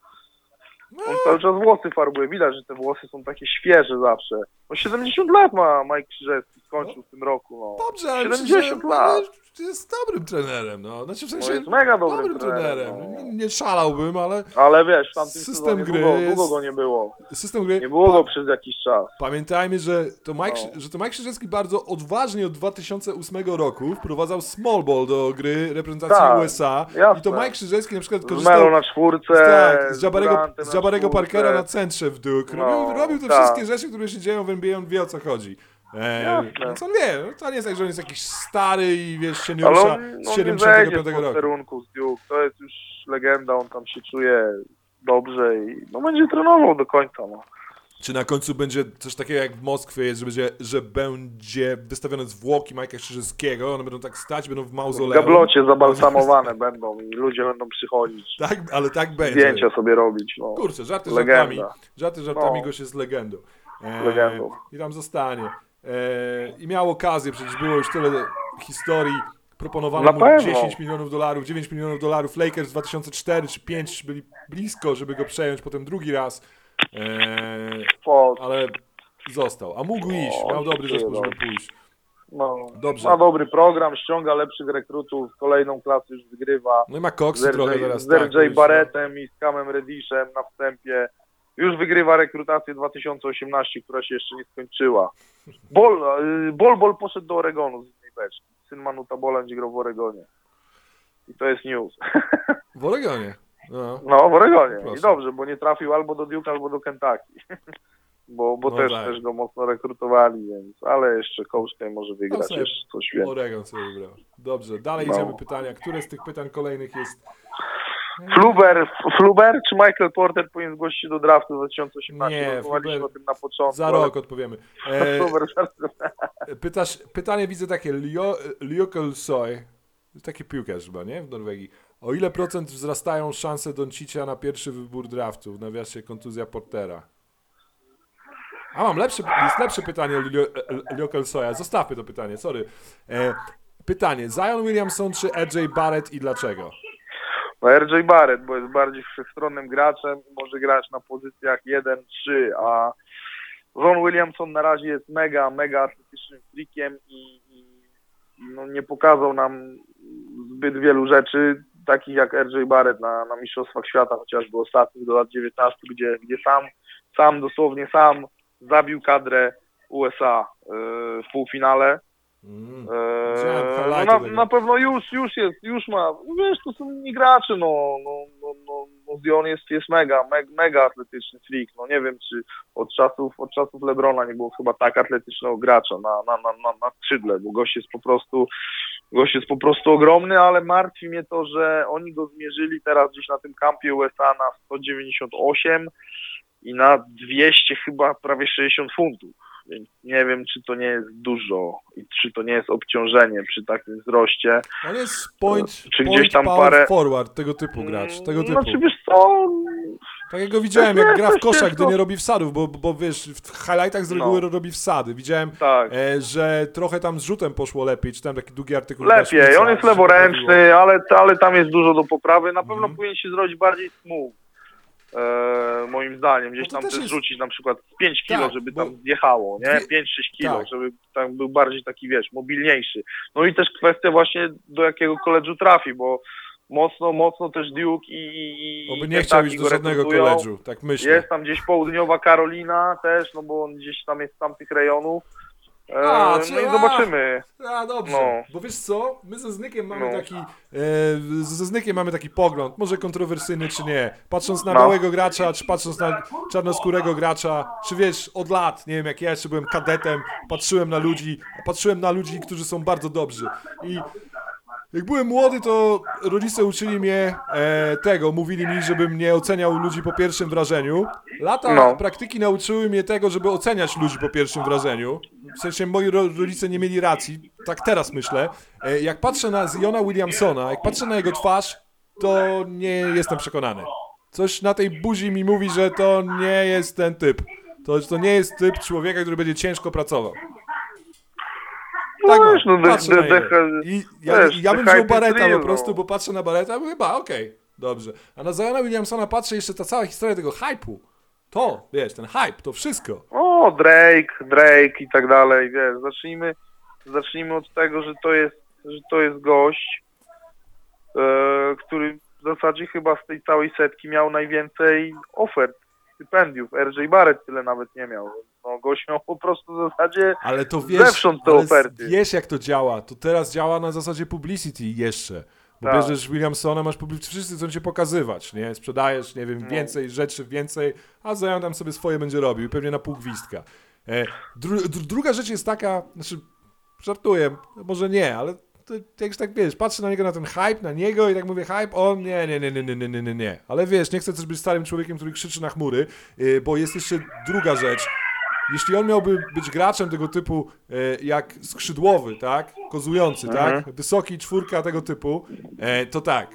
On cały czas włosy farbuje, widać, że te włosy są takie świeże zawsze. No 70 lat ma Mike Krzyżewski, skończył w tym roku, no. Dobrze, ale 70 lat. Jest dobrym trenerem, no. Znaczy w sensie jest mega dobrym trenerem. No. Nie szalałbym, ale... Ale wiesz, w tamtym system gry długo go nie było. System gry... Nie było go przez jakiś czas. Pamiętajmy, że to Mike Krzyżewski bardzo odważnie od 2008 roku wprowadzał small ball do gry reprezentacji USA. Jasne. I to Mike Krzyżewski na przykład korzystał... Z Melo na czwórce, z Jabarego Parkera na centrze w Duke. Robił te wszystkie rzeczy, które się dzieją w NBA, on wie, o co chodzi. Więc on wie, to nie jest tak, że on jest jakiś stary i wiesz, się nie rusza z 75 roku. Z Duke. To jest już legenda, on tam się czuje dobrze i no będzie trenował do końca. No. Czy na końcu będzie coś takiego jak w Moskwie jest, że będzie wystawione zwłoki Majka Krzyżewskiego, one będą tak stać, będą w mauzoleum. W gablocie zabalsamowane będą i ludzie będą przychodzić. Tak, ale tak będzie. Zdjęcia sobie robić. No. Kurczę, żartami gość jest legendą. Legendą. I tam zostanie. I miał okazję, przecież było już tyle historii, proponowano mu $10 milionów, 9 milionów dolarów, Lakers 2004 czy 2005 byli blisko, żeby go przejąć, potem drugi raz, ale został, a mógł iść, miał dobry zespół, żeby pójść. No, dobrze. Ma dobry program, ściąga lepszych rekrutów, kolejną klasę już wygrywa. No i ma koksy trochę teraz. Z RJ Barrettem i z Camem Reddishem na wstępie. Już wygrywa rekrutację 2018, która się jeszcze nie skończyła. Bol poszedł do Oregonu z innej beczki. Syn Manuta Bola będzie grał w Oregonie. I to jest news. W Oregonie? No w Oregonie. Proszę. I dobrze, bo nie trafił albo do Duke, albo do Kentucky. bo no też go mocno rekrutowali, więc ale jeszcze Kołczkę może wygrać jeszcze coś więcej. Oregon sobie wybrał. Dobrze, dalej idziemy pytania. Które z tych pytań kolejnych jest Fluber czy Michael Porter powinien zgłosić się do draftu w 2018? Nie, Rozmawialiśmy o tym na początku. za rok odpowiemy. Fluber, Pytanie widzę takie, Liokel Soy, taki piłkarz chyba, nie? W Norwegii. O ile procent wzrastają szanse Doncicia na pierwszy wybór draftu, w nawiasie kontuzja Portera? Jest lepsze pytanie o Liokel Soya. Zostawmy to pytanie, sorry. Pytanie, Zion Williamson czy RJ Barrett i dlaczego? No RJ Barrett, bo jest bardziej wszechstronnym graczem i może grać na pozycjach 1-3, a Zion Williamson na razie jest mega atletycznym freakiem i no nie pokazał nam zbyt wielu rzeczy, takich jak RJ Barrett na Mistrzostwach Świata, chociażby ostatnich do lat 19, gdzie dosłownie sam zabił kadrę USA w półfinale. Na pewno już ma, wiesz, to są inni gracze, Zion jest mega atletyczny freak, no nie wiem, czy od czasów LeBrona nie było chyba tak atletycznego gracza na skrzydle, bo gość jest po prostu ogromny, ale martwi mnie to, że oni go zmierzyli teraz gdzieś na tym kampie USA na 198 i na 200 chyba prawie 60 funtów. Więc nie wiem, czy to nie jest dużo i czy to nie jest obciążenie przy takim wzroście. On jest point gdzieś tam power forward, tego typu gracz, tego typu. Znaczy wiesz co? Tak jak go widziałem, jak gra w kosza, gdy nie robi wsadów, bo wiesz, w highlightach z reguły robi wsady. Widziałem, że trochę tam z rzutem poszło lepiej, czytałem taki długi artykuł. Lepiej, on jest leworęczny, ale tam jest dużo do poprawy. Na pewno powinien się zrobić bardziej smooth. Moim zdaniem, gdzieś tam też rzucić na przykład 5 kilo, żeby tam zjechało, nie? 5-6 kilo, żeby tam był bardziej taki, wiesz, mobilniejszy. No i też kwestia właśnie do jakiego koledżu trafi, bo mocno też Duke i Oby nie chciał iść do żadnego koledżu, tak myślę. Jest tam gdzieś południowa Karolina też, no bo on gdzieś tam jest z tamtych rejonów. No i zobaczymy. Dobrze, bo wiesz co, my ze Znykiem mamy taki pogląd, może kontrowersyjny czy nie, patrząc na białego gracza, czy patrząc na czarnoskórego gracza, czy wiesz, od lat, nie wiem, jak ja jeszcze byłem kadetem, patrzyłem na ludzi, którzy są bardzo dobrzy i jak byłem młody, to rodzice uczyli mnie mówili mi, żebym nie oceniał ludzi po pierwszym wrażeniu. Lata praktyki nauczyły mnie tego, żeby oceniać ludzi po pierwszym wrażeniu. W sensie moi rodzice nie mieli racji, tak teraz myślę. Jak patrzę na Ziona Williamsona, jak patrzę na jego twarz, to nie jestem przekonany. Coś na tej buzi mi mówi, że to nie jest ten typ. To nie jest typ człowieka, który będzie ciężko pracował. Tak, patrzę na niego. I ja bym wziął Barretta po prostu, bo patrzę na Barretta i mówię, okej, dobrze. A na Ziona Williamsona patrzę jeszcze ta cała historia tego hype'u. To, wiesz, ten hype, to wszystko. O, Drake i tak dalej, wiesz, zacznijmy od tego, że to jest gość, który w zasadzie chyba z tej całej setki miał najwięcej ofert, stypendiów. RJ Barrett tyle nawet nie miał. No, gość miał po prostu w zasadzie zewsząd te oferty. Wiesz, jak to działa. To teraz działa na zasadzie publicity jeszcze. Bo bierzesz Williamsona, masz wszyscy chcą cię pokazywać, nie? Sprzedajesz, nie wiem, więcej rzeczy, a Zion tam sobie swoje będzie robił, pewnie na pół gwizdka. Druga rzecz jest taka, znaczy, żartuję, może nie, ale jak tak wiesz, patrzę na niego, na ten hype, na niego i tak mówię, hype, on nie. Ale wiesz, nie chcę też być starym człowiekiem, który krzyczy na chmury, bo jest jeszcze druga rzecz. Jeśli on miałby być graczem tego typu jak skrzydłowy, tak, kozujący, tak, wysoki, czwórka tego typu, to tak,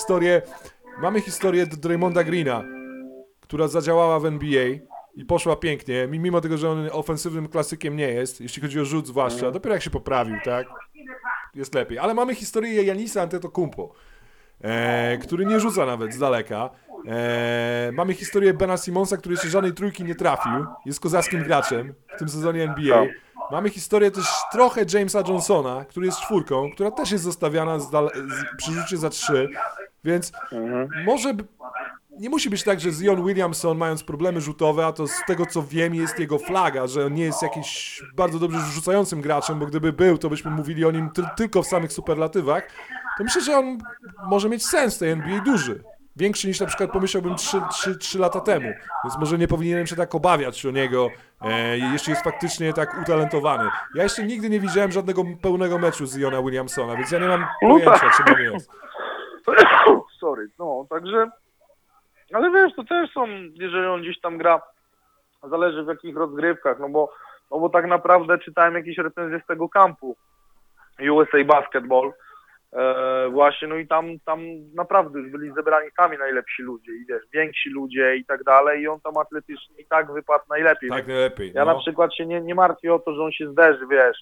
mamy historię Draymonda Greena, która zadziałała w NBA i poszła pięknie, mimo tego, że on ofensywnym klasykiem nie jest, jeśli chodzi o rzut zwłaszcza, dopiero jak się poprawił, tak, jest lepiej. Ale mamy historię Janisa Antetokounmpo, który nie rzuca nawet z daleka. Mamy historię Bena Simonsa, który jeszcze żadnej trójki nie trafił, jest kozackim graczem w tym sezonie NBA. Mamy historię też trochę Jamesa Johnsona, który jest czwórką, która też jest zostawiana przy rzucie za 3, więc może nie musi być tak, że Zion Williamson, mając problemy rzutowe, a to z tego co wiem jest jego flaga, że on nie jest jakiś bardzo dobrze rzucającym graczem, bo gdyby był, to byśmy mówili o nim tylko w samych superlatywach, to myślę, że on może mieć sens w tej NBA duży. Większy niż na przykład pomyślałbym 3 lata temu, więc może nie powinienem się tak obawiać o niego, jeśli jest faktycznie tak utalentowany. Ja jeszcze nigdy nie widziałem żadnego pełnego meczu z Ziona Williamsona, więc ja nie mam pojęcia, czym on jest. Sorry, no, także, ale wiesz, to też są, jeżeli on gdzieś tam gra, zależy w jakich rozgrywkach, no bo tak naprawdę czytałem jakieś recenzje z tego kampu USA Basketball, właśnie, no i tam naprawdę już byli zebrani sami najlepsi ludzie i wiesz, więksi ludzie i tak dalej i on tam atletycznie i tak wypadł najlepiej. Tak, najlepiej. Ja no. na przykład się nie martwię o to, że on się zderzy, wiesz,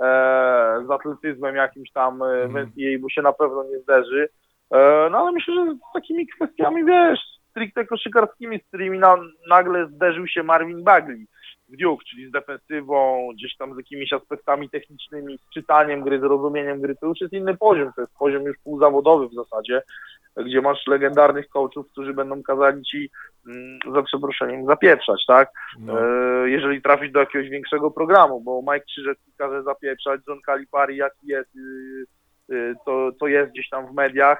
z atletyzmem jakimś tam w NCAA, bo się na pewno nie zderzy. No ale myślę, że z takimi kwestiami, wiesz, stricte koszykarskimi, z którymi nagle zderzył się Marvin Bagley w Duke, czyli z defensywą, gdzieś tam z jakimiś aspektami technicznymi, z czytaniem gry, z rozumieniem gry, to już jest inny poziom, to jest poziom już półzawodowy w zasadzie, gdzie masz legendarnych coachów, którzy będą kazali ci za przeproszeniem zapieprzać, tak? No. Jeżeli trafisz do jakiegoś większego programu, bo Mike Krzyżewski każe zapieprzać, John Calipari jaki jest, to jest gdzieś tam w mediach,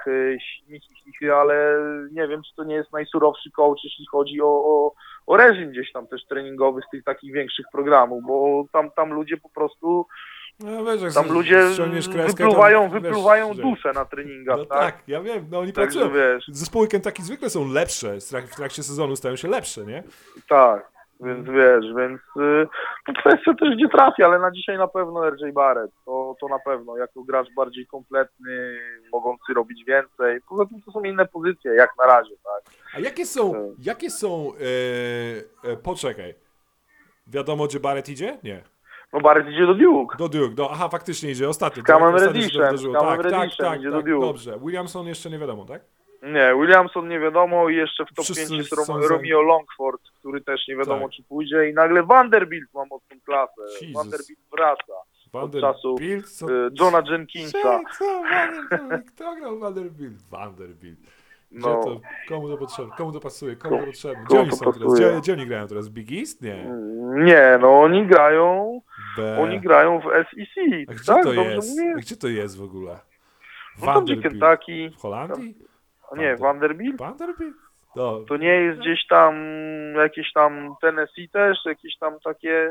ale nie wiem, czy to nie jest najsurowszy coach, jeśli chodzi o reżim gdzieś tam też treningowy z tych takich większych programów, bo tam ludzie po prostu No, wiesz, tam ludzie wypluwają duszę na treningach, no tak? Ja wiem, no oni Także pracują. wiesz. Zespoły Kentucky zwykle są lepsze, w trakcie sezonu stają się lepsze, nie? Tak, więc wiesz, no kwestia też gdzie trafi, ale na dzisiaj na pewno RJ Barrett, to na pewno, jako gracz bardziej kompletny, mogący robić więcej, poza tym to są inne pozycje, jak na razie, tak? A jakie są poczekaj, wiadomo gdzie Barrett idzie? Nie. No Barrett idzie do Duke. Do Duke, aha, faktycznie idzie, ostatnio. Z Camem ostatnio się to Reddishem, wydarzyło. Tak, idzie do Duke. dobrze. Williamson jeszcze nie wiadomo, tak? Nie, Williamson nie wiadomo i jeszcze w top Wszyscy 5 jest są Romeo Longford, który też nie wiadomo Tak. czy pójdzie i nagle Vanderbilt ma mocną klasę. Jesus. Vanderbilt wraca od czasów Johna Jenkinsa. Co? Vanderbilt? Kto grał Vanderbilt? Vanderbilt. No. Komu to potrzebne? Komu to pasuje? Komu to potrzebne? Komu Gdzie oni to są teraz? pasuje? Gdzie oni grają teraz? Big East? Nie. Nie, no oni grają w SEC, A gdzie tak? to Dobrze jest? mówię? A gdzie to jest w ogóle? No tam gdzie Kentucky. W Holandii? Nie, Vanderbilt? Vanderbilt? No. To nie jest gdzieś tam jakieś tam Tennessee też, jakieś tam takie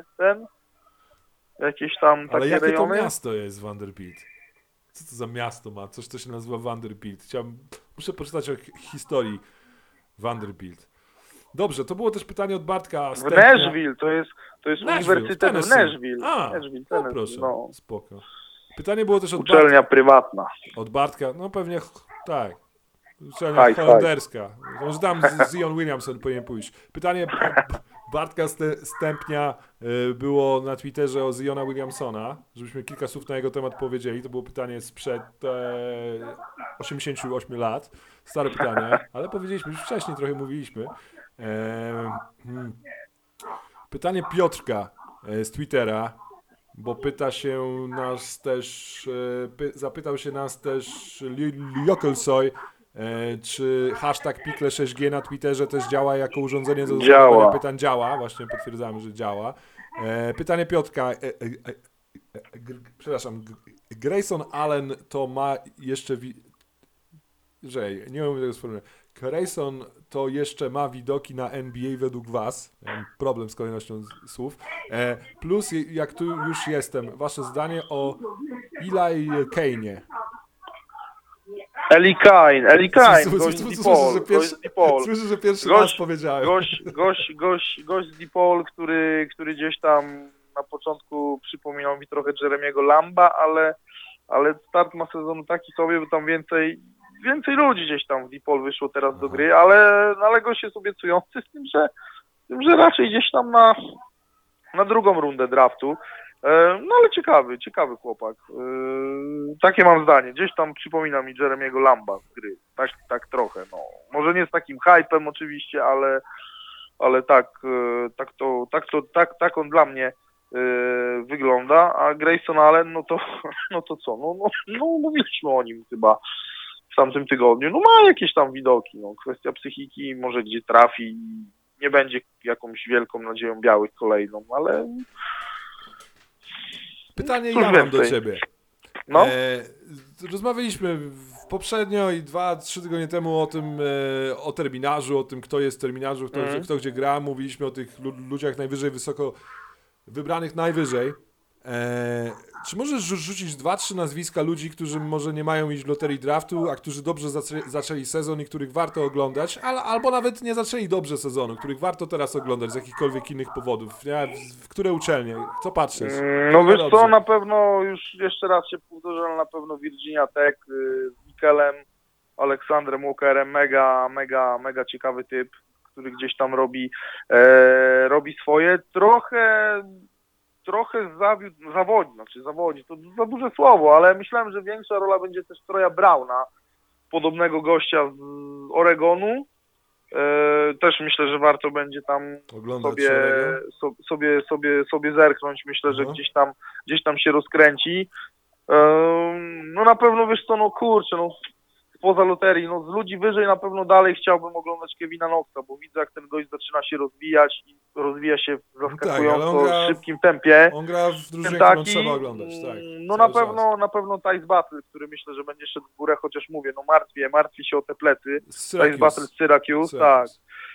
jakieś tam takie Ale jakie rejony? to miasto jest Vanderbilt? Co to za miasto ma? Coś, co się nazywa Vanderbilt. Muszę poczytać o historii Vanderbilt. Dobrze, to było też pytanie od Bartka. W Nashville, to jest uniwersytet w Nashville. Nashville, No Tennessee, proszę, no. spoko. Pytanie było też od Uczelnia prywatna. Bartka, no pewnie tak. Uczelnia High holenderska. Może tam Zion Williamson powinien pójść. Pytanie Bartka Stępnia było na Twitterze o Ziona Williamsona, żebyśmy kilka słów na jego temat powiedzieli. To było pytanie sprzed 88 lat. Stare pytanie, ale powiedzieliśmy, już wcześniej trochę mówiliśmy. Pytanie Piotrka z Twittera, bo zapytał się nas też Jokelsoy, czy hashtag Pikle6G na Twitterze też działa jako urządzenie do zadawania pytań? Działa, właśnie potwierdzamy, że działa. Pytanie Piotrka, przepraszam, Grayson Allen to ma jeszcze... nie umiem tego sformułować. Grayson to jeszcze ma widoki na NBA według was. Mam problem z kolejnością słów. Plus, jak tu już jestem, wasze zdanie o Eli Kane'ie. Eli Kane, gość z DePaul. Słyszę, że pierwszy raz powiedziałem. Gość z DePaul, który gdzieś tam na początku przypominał mi trochę Jeremiego Lamba, ale start ma sezonu taki sobie, bo tam więcej ludzi gdzieś tam w DePaul wyszło teraz do gry, ale gość jest obiecujący z tym, że raczej gdzieś tam na drugą rundę draftu. No ale ciekawy chłopak. Takie mam zdanie. Gdzieś tam przypomina mi Jeremiego Lamba z gry. Tak trochę, no. Może nie z takim hypem oczywiście, ale tak on dla mnie wygląda, a Grayson Allen, no to co? No mówiliśmy o nim chyba w tamtym tygodniu. No ma jakieś tam widoki, no. Kwestia psychiki, może gdzie trafi, nie będzie jakąś wielką nadzieją białych kolejną, ale... Pytanie ja mam do ciebie. No? Rozmawialiśmy poprzednio i 2-3 tygodnie temu o tym, o terminarzu, o tym, kto jest w terminarzu, kto gdzie gra. Mówiliśmy o tych ludziach najwyżej, wysoko wybranych najwyżej. Czy możesz rzucić 2-3 nazwiska ludzi, którzy może nie mają iść w loterii draftu, a którzy dobrze zaczęli sezon i których warto oglądać, albo nawet nie zaczęli dobrze sezonu, których warto teraz oglądać z jakichkolwiek innych powodów? W które uczelnie? Co patrzysz? No wiesz co, na pewno już jeszcze raz się powtórzę, ale na pewno Virginia Tech z Mikelem, Aleksandrem Walkerem, mega ciekawy typ, który gdzieś tam robi swoje. Trochę zawodzi, to za duże słowo, ale myślałem, że większa rola będzie też Troya Browna, podobnego gościa z Oregonu. Też myślę, że warto będzie tam sobie zerknąć. Myślę, że gdzieś tam się rozkręci. No na pewno wiesz co, no kurczę, no spoza loterii, no z ludzi wyżej na pewno dalej chciałbym oglądać Kevina Knoxa, bo widzę jak ten gość zaczyna się rozwijać i rozwija się w zaskakująco szybkim tempie. On gra w drużynie, którą trzeba oglądać, tak. No na pewno Tice Battle, który myślę, że będzie szedł w górę, chociaż mówię, no martwię się o te plecy. Tice Battle z Syracuse, tak.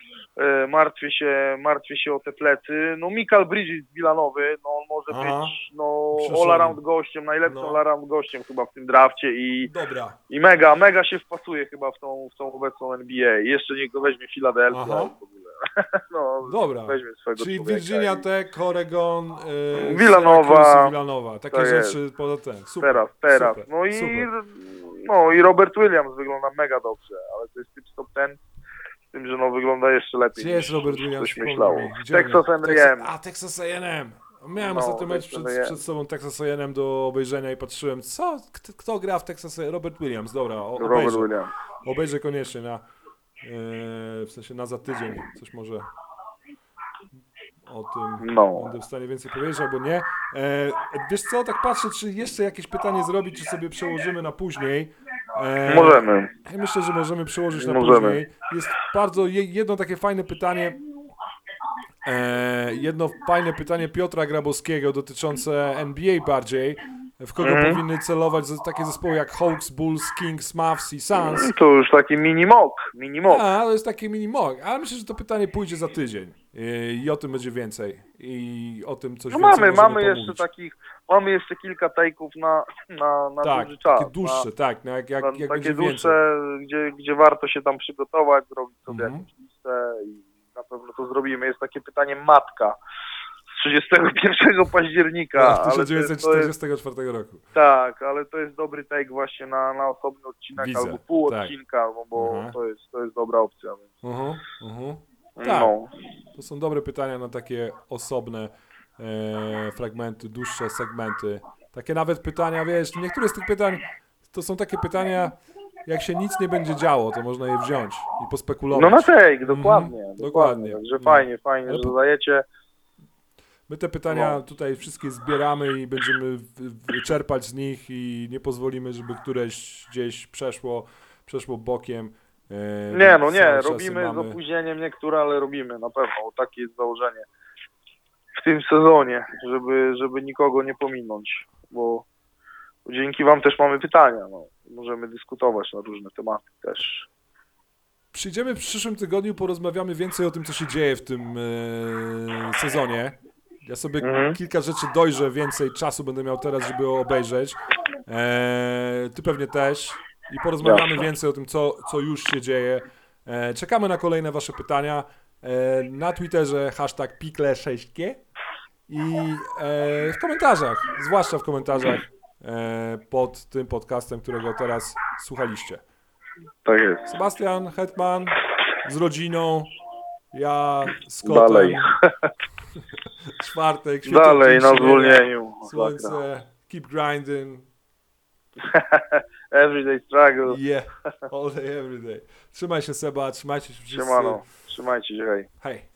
Martwię się o te plecy. No Michael Bridges z Villanowy, no on może być all-around gościem, najlepszym all-around gościem chyba w tym drafcie i mega się wpasuje chyba w tą obecną NBA. Jeszcze niech go weźmie Philadelphia w ogóle. No, dobra, weźmie swojego czyli człowieka. Virginia Tech, Oregon, Villanova. Takie tak rzeczy poza ten. Super, teraz. Super, no i Robert Williams wygląda mega dobrze, ale to jest typ top 10. Z tym, że no wygląda jeszcze lepiej. Gdzie jest Robert Williams? Coś myślało. Texas A&M. Texas A&M. Miałem ostatnio mecz przed sobą Texas A&M do obejrzenia i patrzyłem, kto gra w Texas A&M? Robert Williams, dobra, obejrzę koniecznie w sensie na za tydzień, coś może o tym będę w stanie więcej powiedzieć, albo nie. Wiesz co, tak patrzę, czy jeszcze jakieś pytanie zrobić, czy sobie przełożymy na później. Możemy. Ja myślę, że możemy przełożyć na później. Jest bardzo jedno takie fajne pytanie. Jedno fajne pytanie Piotra Grabowskiego dotyczące NBA bardziej. W kogo powinny celować takie zespoły jak Hawks, Bulls, Kings, Mavs i Suns. To już taki mini-mock. To jest taki mini-mock, ale myślę, że to pytanie pójdzie za tydzień i o tym będzie więcej. I o tym coś więcej mamy jeszcze kilka take'ów na duży czas. Takie dłuższe, jak takie będzie dłuższe, gdzie warto się tam przygotować, zrobić sobie jakąś listę i na pewno to zrobimy. Jest takie pytanie matka z 31 października. 1944 roku. Tak, ale to jest dobry take właśnie na osobny odcinek albo pół odcinka, bo to jest dobra opcja. Więc. Tak, to są dobre pytania na takie osobne fragmenty, dłuższe segmenty. Takie nawet pytania, wiesz, niektóre z tych pytań to są takie pytania, jak się nic nie będzie działo, to można je wziąć i pospekulować. No na take, dokładnie. Także fajnie, że zadajecie. My te pytania tutaj wszystkie zbieramy i będziemy czerpać z nich i nie pozwolimy, żeby któreś gdzieś przeszło bokiem. Robimy z opóźnieniem niektóre, ale robimy na pewno. Takie jest założenie w tym sezonie, żeby nikogo nie pominąć, bo dzięki wam też mamy pytania. Możemy dyskutować na różne tematy też. Przyjdziemy w przyszłym tygodniu, porozmawiamy więcej o tym, co się dzieje w tym sezonie. Ja sobie kilka rzeczy dojrzę, więcej czasu będę miał teraz, żeby obejrzeć. Ty pewnie też. I porozmawiamy więcej o tym, co już się dzieje. Czekamy na kolejne wasze pytania. Na Twitterze #pikle6g i w komentarzach, zwłaszcza w komentarzach pod tym podcastem, którego teraz słuchaliście. Tak jest. Sebastian Hetman z rodziną, ja z kotem. Dalej. Czwartek. Dalej na zwolnieniu. Słońce, keep grinding. Everyday struggle. Yeah, all day, every day. Trzymaj się, Seba, trzymajcie się wszyscy. Siemano, trzymajcie się, hej. Hej.